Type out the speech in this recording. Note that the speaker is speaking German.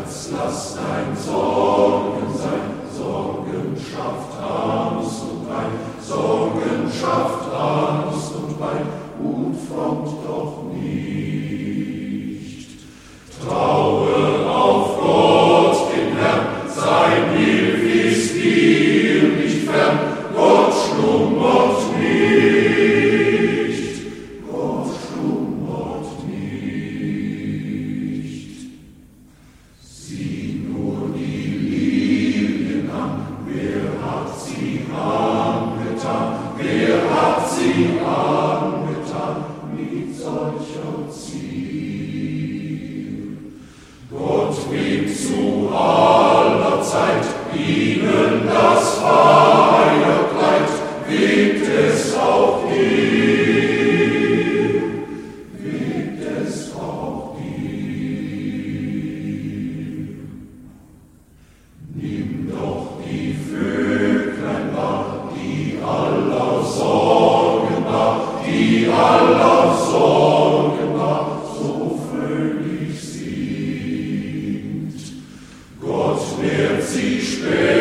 lass dein Sorgen sein, Sorgen schafft Angst und Pein, Sorgen schafft Angst und Pein, und frommt doch nicht. Traue auf Gott, den Herrn, sein Hilf ist dir nicht fern, Gott schlummert nicht, Gott schlummert nicht. Sieh nur die Lilien an, wer hat sie angetan, wer hat sie angetan mit solcher Zier? Gott webt zu aller Zeit ihnen das Feierkleid, webt es auch dir, webt es auch dir. Nimm doch die Vöglein wahr, die aller Sorgen wahr, die aller Sorgen wahr, so fröhlich singt. Gott lehrt sie später